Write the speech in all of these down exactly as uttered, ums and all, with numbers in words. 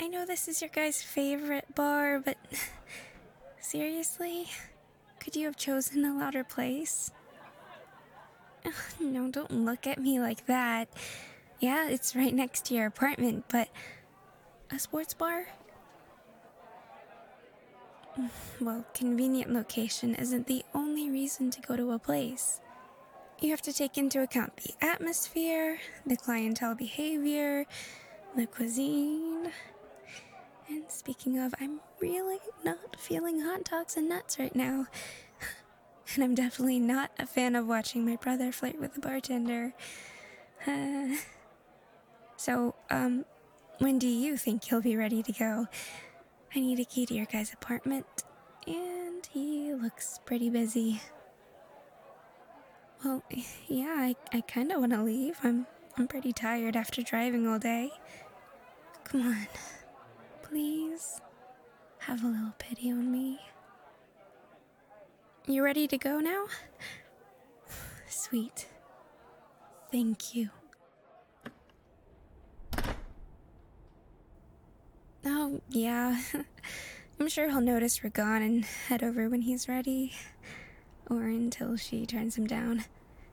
I know this is your guys' favorite bar, but seriously? Could you have chosen a louder place? No, don't look at me like that. Yeah, it's right next to your apartment, but a sports bar? Well, convenient location isn't the only reason to go to a place. You have to take into account the atmosphere, the clientele behavior, the cuisine. And speaking of, I'm really not feeling hot dogs and nuts right now. And I'm definitely not a fan of watching my brother flirt with the bartender. Uh, so, um, when do you think you'll be ready to go? I need a key to your guy's apartment, and he looks pretty busy. Well, yeah, I, I kind of want to leave. I'm, I'm pretty tired after driving all day. Come on, please, have a little pity on me. You ready to go now? Sweet. Thank you. Oh, yeah. I'm sure he'll notice we're gone and head over when he's ready. Or until she turns him down.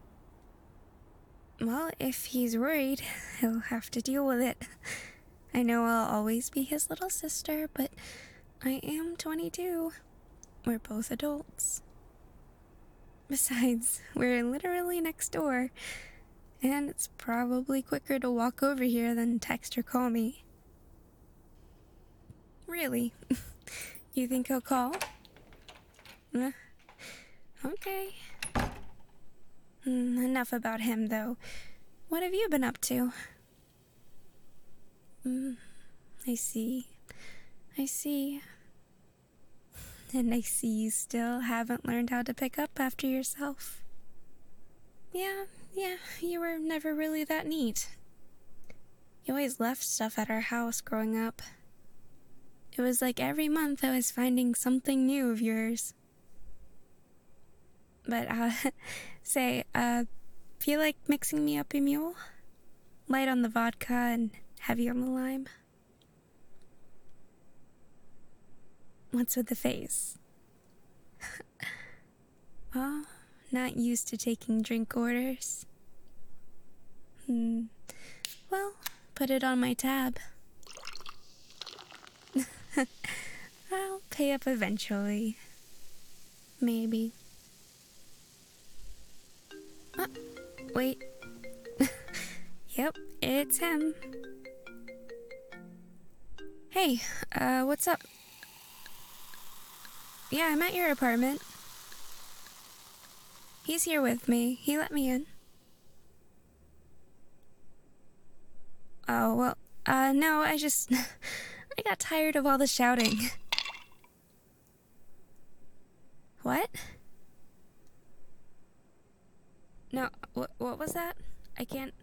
Well, if he's worried, he'll have to deal with it. I know I'll always be his little sister, but I am twenty-two. We're both adults. Besides, we're literally next door. And it's probably quicker to walk over here than text or call me. Really? You think he'll call? Uh, okay. Mm, enough about him, though. What have you been up to? Mm, I see. I see. And I see you still haven't learned how to pick up after yourself. Yeah, yeah, you were never really that neat. You always left stuff at our house growing up. It was like every month I was finding something new of yours. But, uh, say, uh, feel like mixing me up a mule? Light on the vodka and heavy on the lime? What's with the face? Oh, not used to taking drink orders? Hmm. Well, put it on my tab. I'll pay up eventually. Maybe. Oh, wait. Yep, it's him. Hey, uh, what's up? Yeah, I'm at your apartment. He's here with me. He let me in. Oh, well, uh, no, I just... I got tired of all the shouting. What? No, wh- what was that? I can't...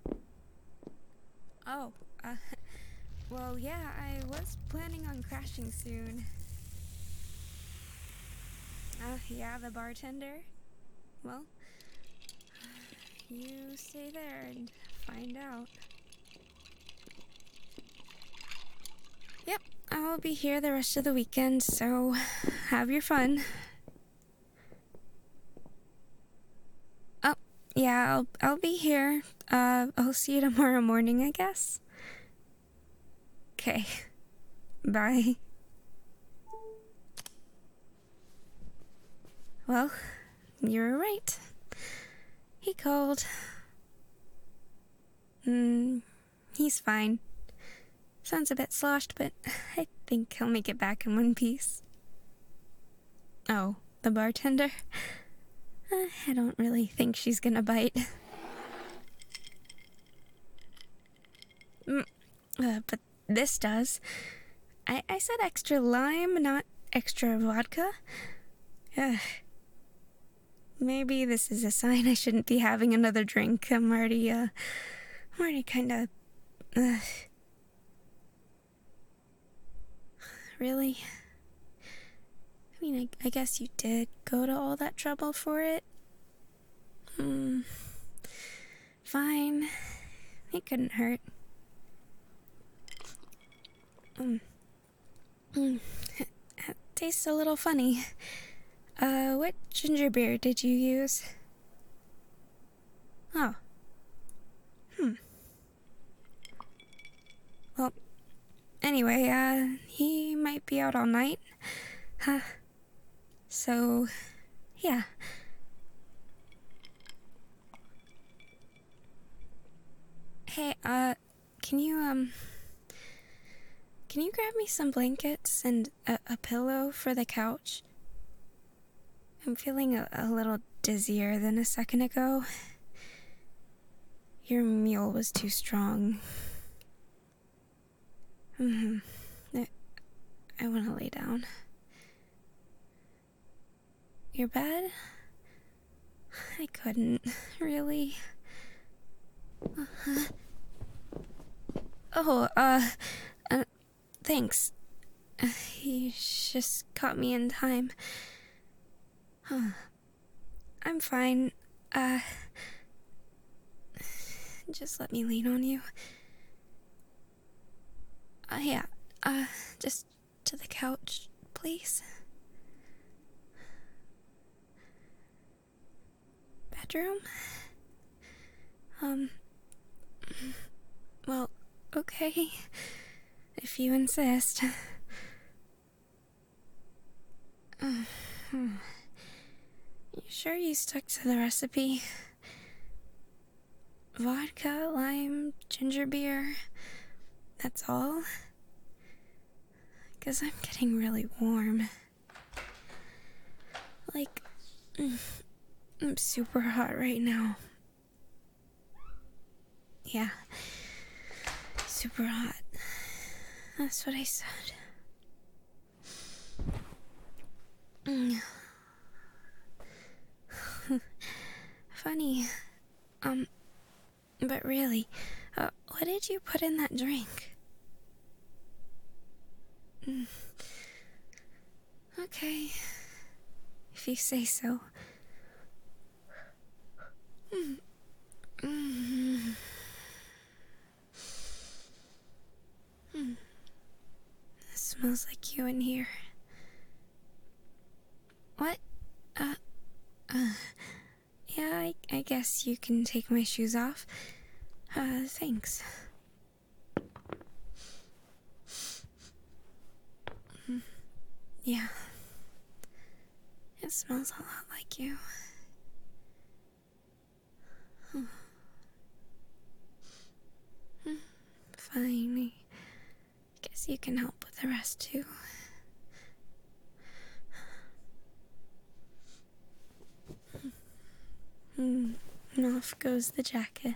Oh, uh... Well, yeah, I was planning on crashing soon. Uh, yeah, the bartender? Well, you stay there and find out. Yep, I'll be here the rest of the weekend, so have your fun. Oh, yeah, I'll, I'll be here. Uh, I'll see you tomorrow morning, I guess. Okay, bye. Well, you were right. He called. Hmm, he's fine. Sounds a bit sloshed, but I think he'll make it back in one piece. Oh, the bartender? Uh, I don't really think she's gonna bite. Mm, uh, but this does. I, I said extra lime, not extra vodka. Ugh. Maybe this is a sign I shouldn't be having another drink. I'm already, uh, I'm already kinda... Ugh. Really? I mean, I, I guess you did go to all that trouble for it. Hmm. Fine. It couldn't hurt. Mm. Mm. It tastes a little funny. Uh, what ginger beer did you use? Oh. Hmm. Well, anyway, uh, he might be out all night. Huh. So, yeah. Hey, uh, can you, um, can you grab me some blankets and a, a pillow for the couch? I'm feeling a, a little dizzier than a second ago. Your mule was too strong. Mm-hmm. I, I want to lay down. Your bed? I couldn't, really. Uh-huh. Oh, uh, uh, thanks. Uh, you just caught me in time. Huh. I'm fine. Uh, just let me lean on you. Uh, yeah, uh, just to the couch, please. Bedroom? Um, well, okay, if you insist. Uh, hmm. You sure you stuck to the recipe? Vodka, lime, ginger beer, that's all? 'Cause I'm getting really warm. Like, mm, I'm super hot right now. Yeah, super hot. That's what I said. Mm. Funny. Um, but really, uh, what did you put in that drink? Mm. Okay, if you say so. Mm. Mm. Mm. It smells like you in here. What? Uh, uh, yeah, I, I guess you can take my shoes off. Uh, thanks. Mm. Yeah. It smells a lot like you. Hmm. Hmm. Fine. I guess you can help with the rest too. Hmm. And off goes the jacket.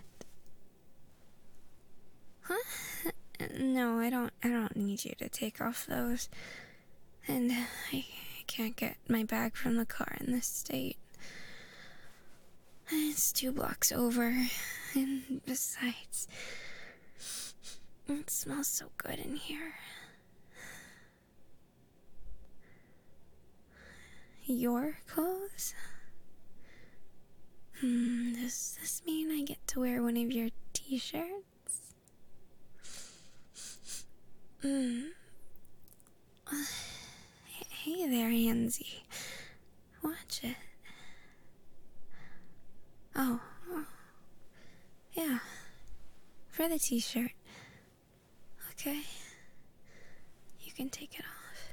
Huh? No, I don't. I don't need you to take off those. And I can't get my bag from the car in this state. It's two blocks over, and besides, it smells so good in here. Your clothes? Hmm, does this mean I get to wear one of your t-shirts? Hmm. Hey there, Hansy. Watch it. Oh, oh. Yeah. For the t-shirt. Okay. You can take it off.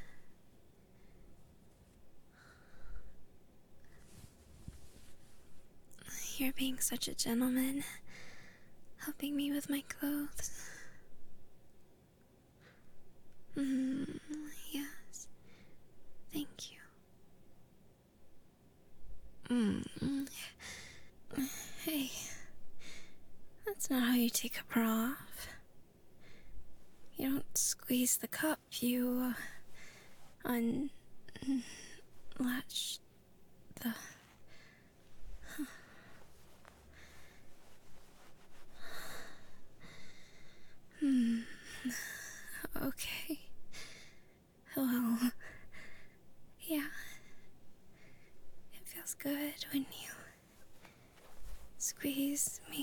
You're being such a gentleman. Helping me with my clothes. Hmm. Yes. Thank you. Hmm. Hey. That's not how you take a bra off. You don't squeeze the cup, you uh, unlatch the... Hmm. Okay. Well, yeah. It feels good when you squeeze me.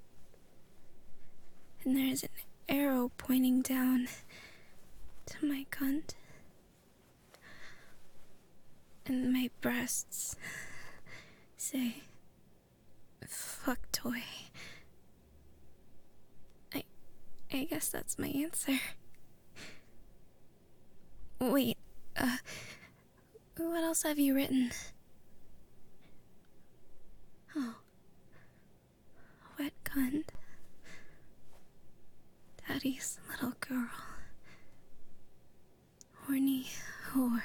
and there's an arrow pointing down to my cunt. And my breasts say, fuck toy. I, I guess that's my answer. Wait, uh, what else have you written? Oh. Wet cunt. Daddy's little girl. Horny whore.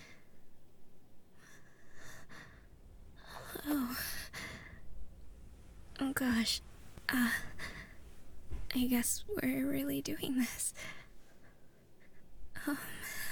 Oh. Oh gosh. Uh, I guess we're really doing this. Um,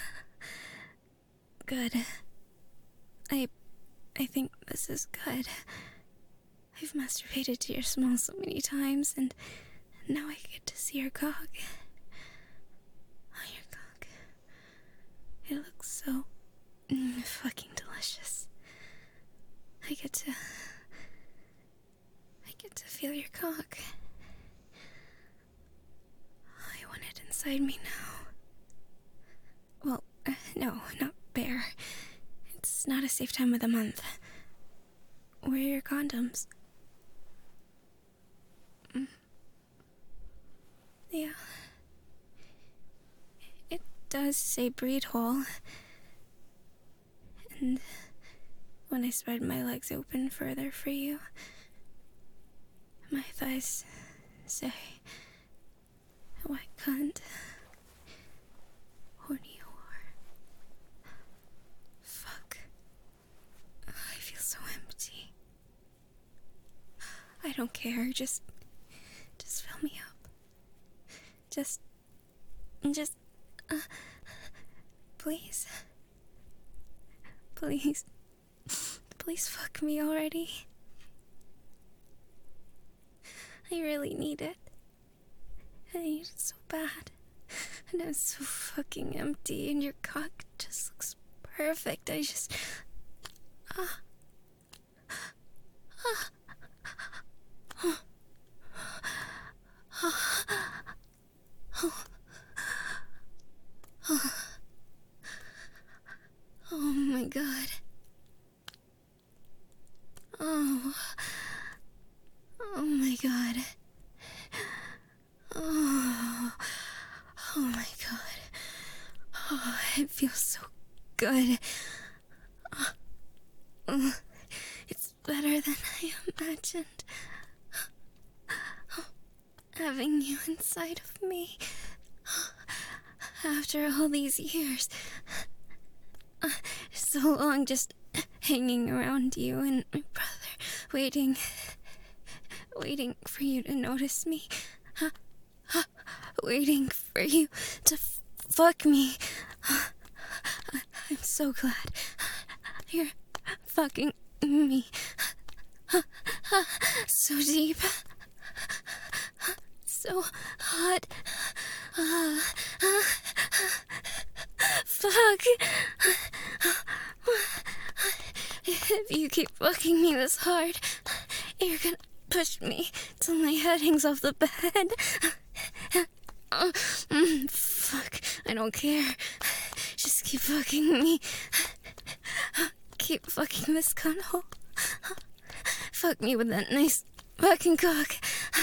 good. I, I think this is good. I've masturbated to your small so many times, and now I get to see your cock. Oh, your cock. It looks so mm, fucking delicious. I get to... I get to feel your cock. I want it inside me now. Well, uh, no, not bear. It's not a safe time of the month. Where are your condoms? Mm. Yeah. It does say breed hole. And when I spread my legs open further for you, my thighs say, wet cunt, horny whore. Fuck. I feel so empty. I don't care, just, just fill me up. Just, just, uh, please. Please. Please fuck me already. I really need it. I need it so bad. And I'm so fucking empty, and your cock just looks perfect. I just... Ah. Ah. Oh. Oh. Oh. Oh my god. Oh. Oh my god. Oh. Oh my god. Oh, it feels so good. Oh. It's better than I imagined. Oh. Having you inside of me. After all these years. So long just hanging around you and my brother, waiting, waiting for you to notice me, waiting for you to f fuck me. I'm so glad you're fucking me so deep, so hot. Fuck. If you keep fucking me this hard, you're gonna push me till my head hangs off the bed. Mm, fuck, I don't care. Just keep fucking me. Keep fucking this cunt. Fuck me with that nice fucking cock.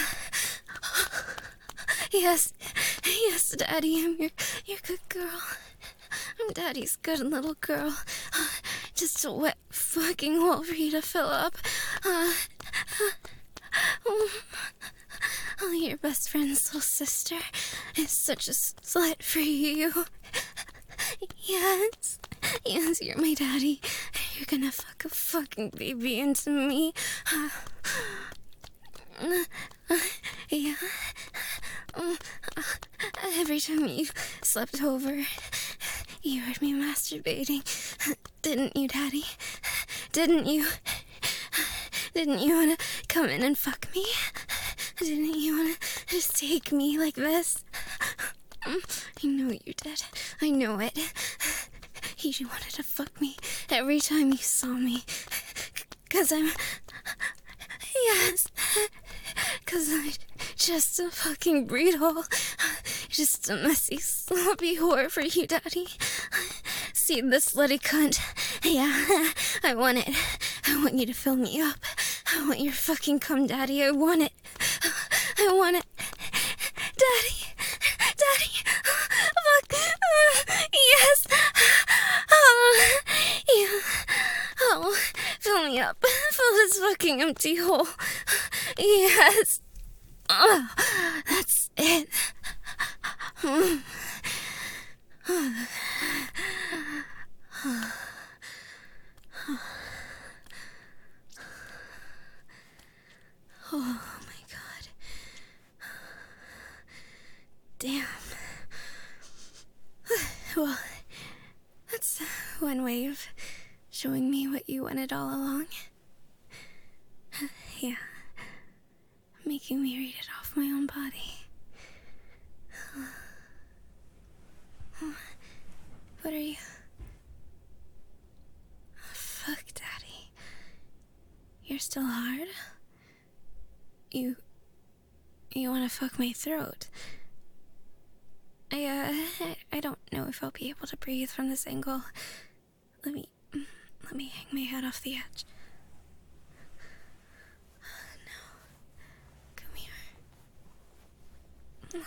Yes, yes, Daddy, I'm your, your good girl. I'm Daddy's good little girl. Just a wet fucking hole for you to fill up. Uh, oh, oh, your best friend's little sister is such a slut for you. Yes, yes, you're my daddy. You're gonna fuck a fucking baby into me. Uh, uh, yeah. Um, uh, every time you slept over, you heard me masturbating. Didn't you, Daddy? Didn't you? Didn't you want to come in and fuck me? Didn't you want to just take me like this? I know you did. I know it. You wanted to fuck me every time you saw me. Cause I'm... Yes. Cause I just a fucking breedhole. Just a messy, sloppy whore for you, Daddy. See this slutty cunt? Yeah, I want it. I want you to fill me up. I want your fucking cum, Daddy. I want it. I want it. Daddy. Daddy. Fuck. Uh, yes. Oh, yeah. Oh, fill me up. Fill this fucking empty hole. Yes. Oh, that's it. Oh my God. Damn. Well, that's one way of showing me what you wanted all along. Yeah. Making me read it off my own body. What are you? Fuck, Daddy. You're still hard? You... You wanna fuck my throat? I, uh... I don't know if I'll be able to breathe from this angle. Let me... Let me hang my head off the edge. No. Come here.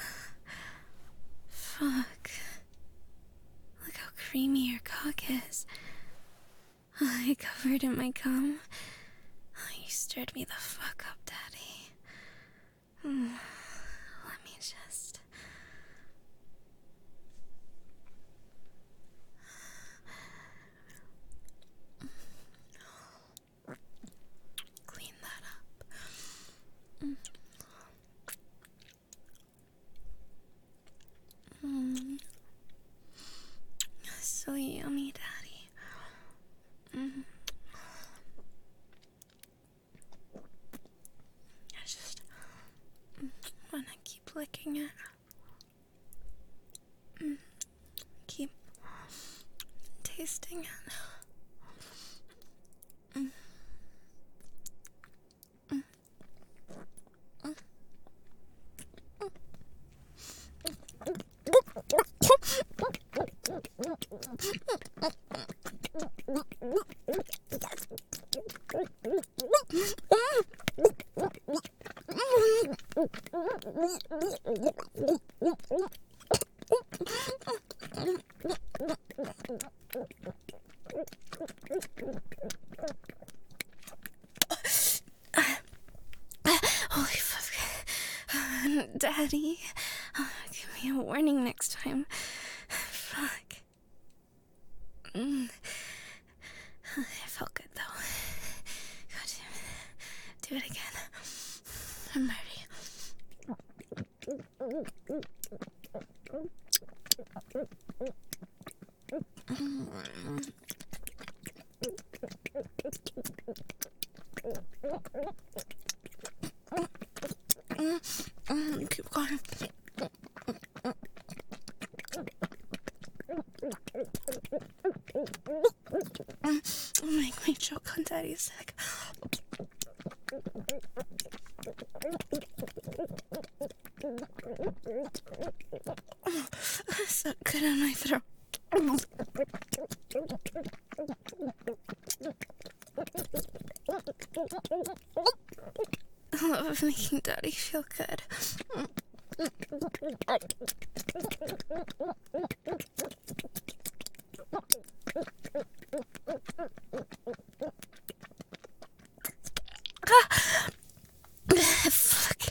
Fuck. Look how creamy your cock is. I covered in my cum. You stirred me the fuck up, Daddy. Mm. Let me just... clean that up. Mm. Mm. So yummy, Daddy. Mm. I just mm, wanna keep licking it. Mm. Keep tasting it. Mm. Mm. Mm. Holy fuck. Daddy, uh, give me a warning next time. Fuck. Mm. It felt good though. God damn it. Do it again. I'm ready. Mm, keep going. Mm, make me choke on Daddy's neck. So good on my throat. I love making Daddy feel good. Fuck.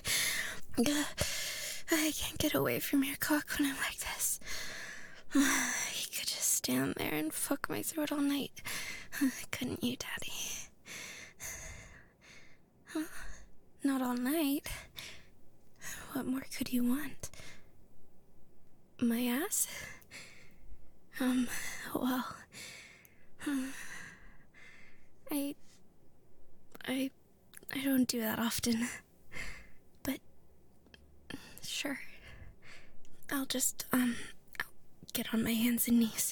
I can't get away from your cock when I'm like this. You could just stand there and fuck my throat all night. Couldn't you, Daddy? Huh? Not all night. What more could you want? My ass? Um, well... Hmm, I... I... I don't do that often. But... Sure. I'll just, um... I'll get on my hands and knees.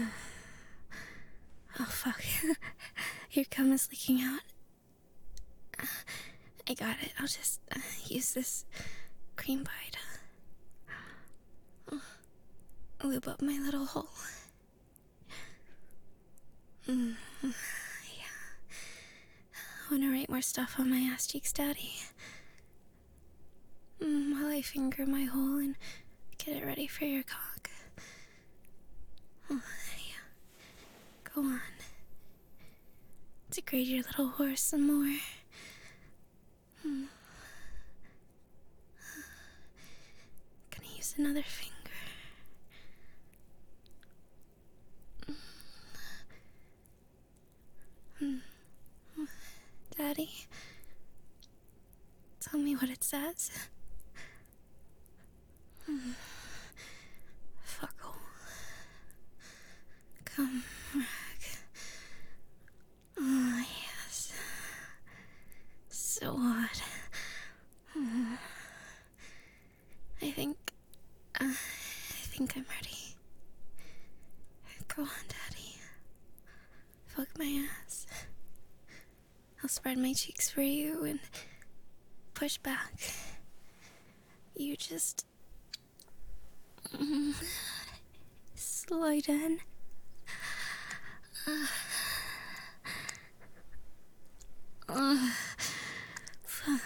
Oh, fuck. Your cum is leaking out. got it. I'll just uh, use this cream pie to uh, lube up my little hole. Mm, yeah. I want to write more stuff on my ass cheeks, Daddy. Mm, while I finger my hole and get it ready for your cock. Oh, yeah. Go on. Degrade your little horse some more. Mm. Gonna use another finger. Mm. Mm. Daddy, tell me what it says. Mm. Fuckle. Come back. Oh, yes. So hot. Mm. I think... Uh, I think I'm ready. Go on, Daddy. Fuck my ass. I'll spread my cheeks for you and push back. You just... Mm, slide in. Uh, uh, fuck.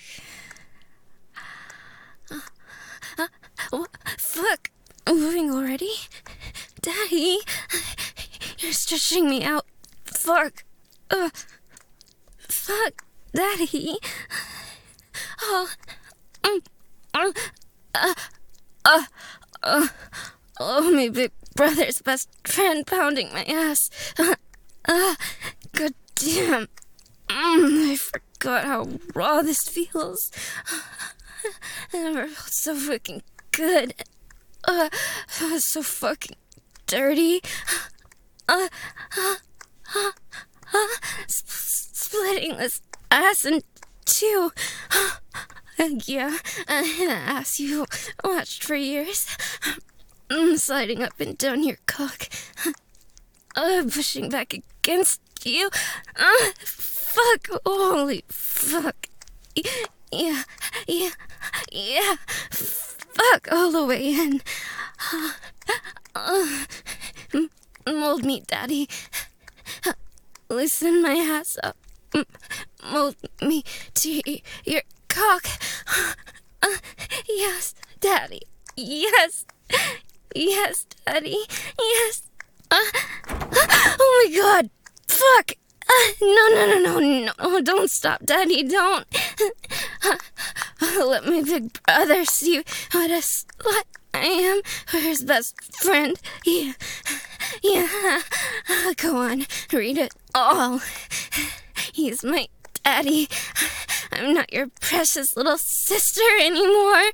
Uh, uh, what? Fuck. Moving already? Daddy, you're stretching me out. Fuck. Uh, fuck. Daddy. Oh. Mm, uh, uh, uh, uh, oh, my big brother's best friend pounding my ass. Uh, uh, God damn. Mm, I forgot how raw this feels. I never felt so fucking good. Uh, I was so fucking dirty. Uh, uh, uh, uh, sp splitting this ass in two. Uh, yeah, uh, an ass you watched for years. Mm, sliding up and down your cock. Uh, pushing back against you. Uh, fuck, holy fuck. Yeah, yeah, yeah. Fuck all the way in. Uh, uh, mold me, Daddy. Uh, loosen my ass up. Mold me to your cock. Uh, yes, Daddy. Yes. Yes, Daddy. Yes. Uh, oh my God. Fuck. Uh, no, no, no, no, no. Oh, don't stop, Daddy. Don't. Uh, uh, let my big brother see what a slut I am for his best friend. Yeah. Yeah. Uh, go on. Read it all. He's my daddy. I'm not your precious little sister anymore.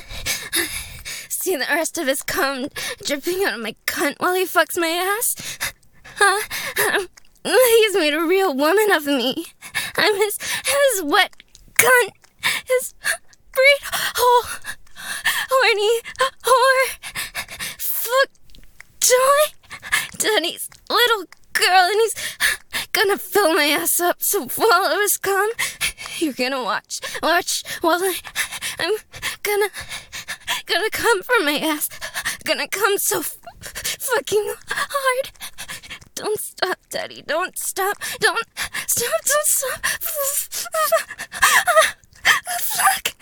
See the rest of his cum dripping out of my cunt while he fucks my ass? Huh? Um, he's made a real woman of me. I'm his, his wet cunt. His breed hole. Horny whore. Fuck toy. Daddy's little girl, and he's gonna fill my ass up so full of his cum. You're gonna watch, watch while I, I'm gonna, gonna come from my ass. Gonna come so f fucking hard. Don't stop, Daddy. Don't stop. Don't stop. Don't stop. Fuck.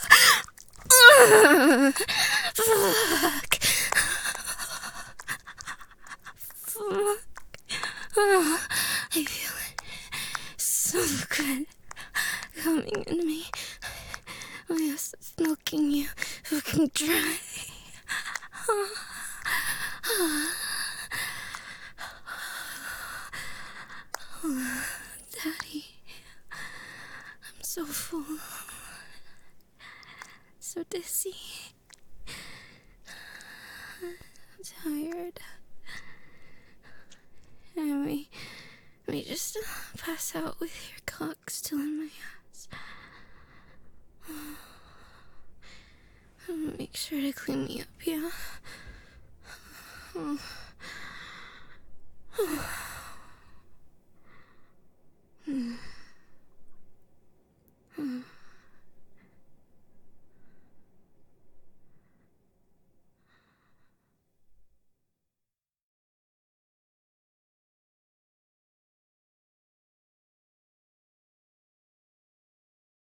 Fuck. Fuck. Oh, I feel it so good coming in me. My ass is milking you fucking dry. Oh. Oh. Oh, Daddy, I'm so full, so dizzy, I'm tired. I may, may just pass out with your cock still in my ass. Oh, make sure to clean me up, yeah? Oh.